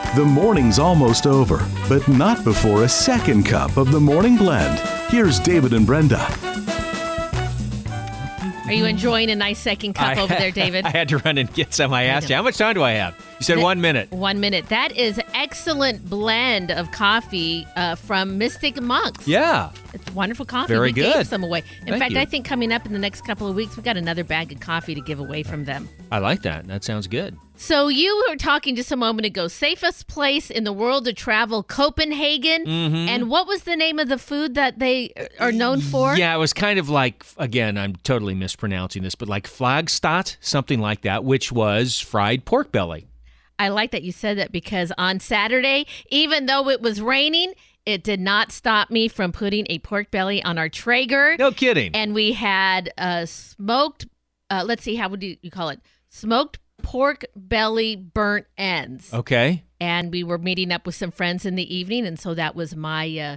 The morning's almost over, but not before a second cup of the morning blend. Here's David and Brenda. Are you enjoying a nice second cup over there, David? I had to run and get some. I asked you, how much time do I have? You said 1 minute. 1 minute. That is excellent blend of coffee from Mystic Monks. Yeah. It's wonderful coffee. Very we good. gave some away. In fact, you. I think coming up in the next couple of weeks, we got another bag of coffee to give away from them. I like that. That sounds good. So you were talking just a moment ago, safest place in the world to travel, Copenhagen. Mm-hmm. And what was the name of the food that they are known for? Yeah, it was kind of like, again, I'm totally mispronouncing this, but like Flagstad, something like that, which was fried pork belly. I like that you said that because on Saturday, even though it was raining, it did not stop me from putting a pork belly on our Traeger. No kidding. And we had smoked, let's see, how would you call it? Smoked pork belly burnt ends. Okay. And we were meeting up with some friends in the evening, and so that was my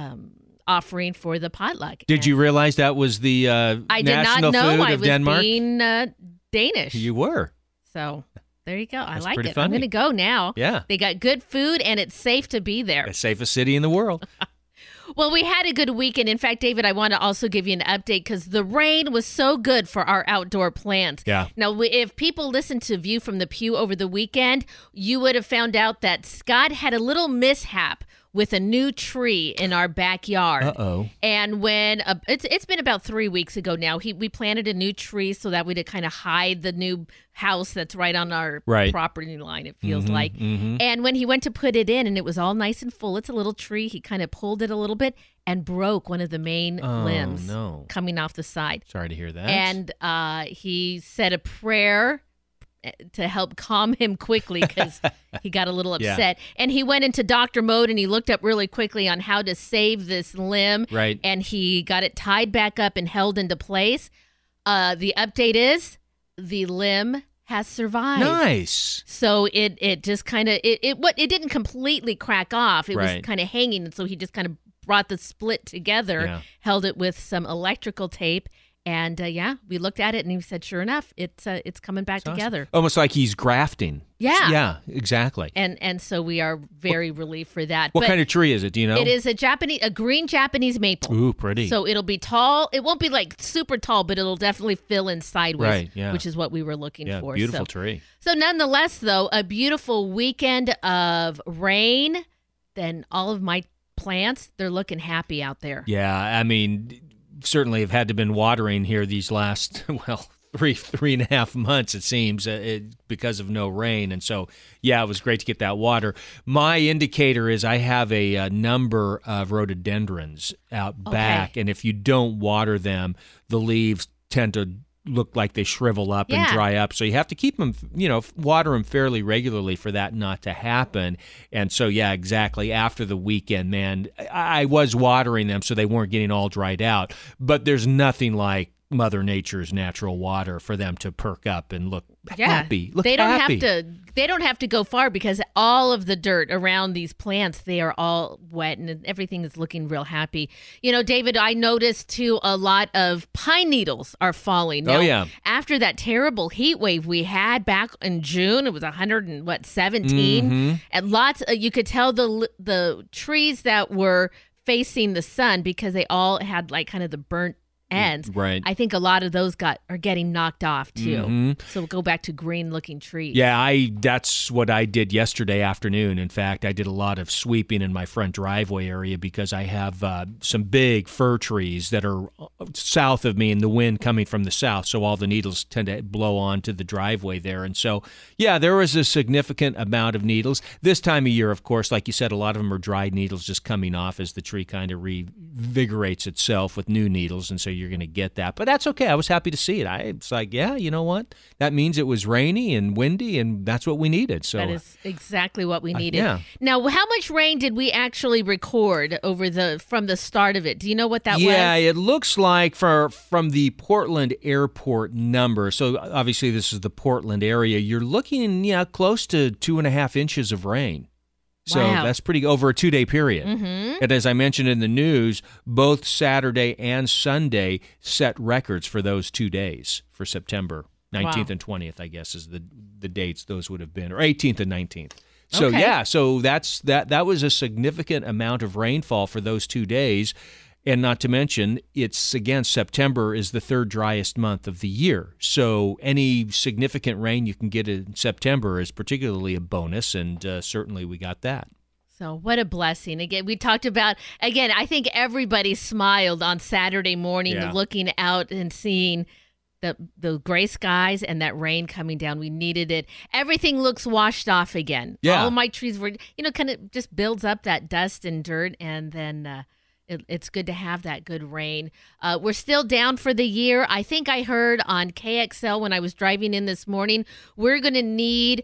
offering for the potluck. Did you realize that was the I did national not know food I of was Denmark? being Danish. You were. So there you go. I That's like pretty it. funny. I'm going to go now. Yeah. They got good food, and it's safe to be there. The safest city in the world. Well, we had a good weekend. In fact, David, I want to also give you an update because the rain was so good for our outdoor plants. Yeah. Now, if people listened to View from the Pew over the weekend, you would have found out that Scott had a little mishap with a new tree in our backyard. Uh-oh. And when it's been about 3 weeks ago now, we planted a new tree so that we to kind of hide the new house that's right on our property line, it feels like. Mm-hmm. And when he went to put it in and it was all nice and full, it's a little tree, he kind of pulled it a little bit and broke one of the main limbs coming off the side. Sorry to hear that. And he said a prayer to help calm him quickly because he got a little upset. And he went into doctor mode and he looked up really quickly on how to save this limb. Right. And he got it tied back up and held into place. The update is the limb has survived. Nice. So it just kind of it didn't completely crack off. It was kind of hanging, and so he just kind of brought the split together, held it with some electrical tape. And we looked at it and he said, sure enough, it's coming back together. Awesome. Almost like he's grafting. Yeah. Yeah, exactly. And so we are very relieved for that. What kind of tree is it? Do you know? It is a green Japanese maple. Ooh, pretty. So it'll be tall. It won't be like super tall, but it'll definitely fill in sideways, right, which is what we were looking for. Beautiful tree. So nonetheless, though, a beautiful weekend of rain. Then all of my plants, they're looking happy out there. Yeah, I mean, certainly have had to been watering here these last, three and a half months, it seems, because of no rain. And so, it was great to get that water. My indicator is I have a number of rhododendrons out back, and if you don't water them, the leaves tend to look like they shrivel up and dry up. So you have to keep them, water them fairly regularly for that not to happen. And so, exactly. After the weekend, man, I was watering them so they weren't getting all dried out. But there's nothing like Mother Nature's natural water for them to perk up and look happy. They don't have to go far because all of the dirt around these plants, they are all wet and everything is looking real happy. David, I noticed too a lot of pine needles are falling. Now, after that terrible heat wave we had back in June, it was 117, and lots. You could tell the trees that were facing the sun because they all had like kind of the burnt ends. Right. I think a lot of those are getting knocked off too. So we'll go back to green looking trees. Yeah, that's what I did yesterday afternoon. In fact, I did a lot of sweeping in my front driveway area because I have some big fir trees that are south of me and the wind coming from the south. So all the needles tend to blow onto the driveway there. And so, there was a significant amount of needles. This time of year, of course, like you said, a lot of them are dried needles just coming off as the tree kind of revigorates itself with new needles. And so you're going to get that. But that's okay. I was happy to see it. It's like, you know what? That means it was rainy and windy, and that's what we needed. So that is exactly what we needed. Now, how much rain did we actually record from the start of it? Do you know what that was? Yeah, it looks like from the Portland airport number. So obviously this is the Portland area. You're looking, close to 2.5 inches of rain. So that's pretty over a 2-day period. And as I mentioned in the news, both Saturday and Sunday set records for those 2 days for September. 19th and 20th, I guess, is the dates those would have been, or 18th and 19th. So Okay. yeah, so that was a significant amount of rainfall for those 2 days. And not to mention, it's, again, September is the third driest month of the year. So any significant rain you can get in September is particularly a bonus, and certainly we got that. So what a blessing. Again, we talked about, I think everybody smiled on Saturday morning Yeah. looking out and seeing the gray skies and that rain coming down. We needed it. Everything looks washed off again. Yeah. All of my trees were, kind of just builds up that dust and dirt, and then it's good to have that good rain. We're still down for the year. I think I heard on KXL when I was driving in this morning, we're going to need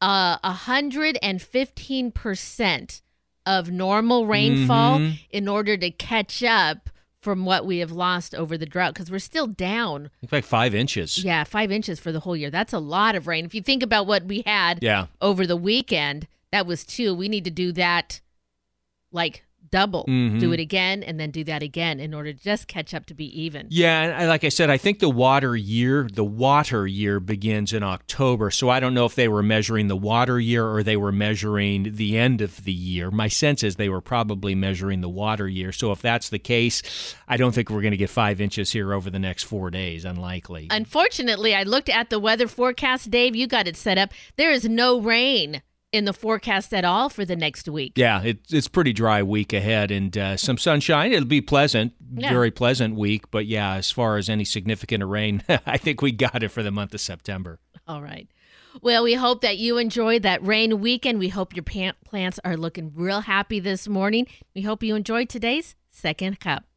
115% of normal rainfall in order to catch up from what we have lost over the drought, because we're still down. It's like 5 inches. Yeah, 5 inches for the whole year. That's a lot of rain. If you think about what we had over the weekend, that was 2. We need to do that like double. Do it again and then do that again in order to just catch up to be even. Yeah, and like I said, I think the water year begins in October. So I don't know if they were measuring the water year or they were measuring the end of the year. My sense is they were probably measuring the water year. So if that's the case, I don't think we're going to get 5 inches here over the next 4 days. Unlikely. Unfortunately, I looked at the weather forecast. Dave, you got it set up. There is no rain in the forecast at all for the next week. Yeah, it's pretty dry week ahead, and some sunshine. It'll be pleasant, very pleasant week. But yeah, as far as any significant rain, I think we got it for the month of September. All right. Well, we hope that you enjoyed that rain weekend. We hope your plants are looking real happy this morning. We hope you enjoyed today's Second Cup.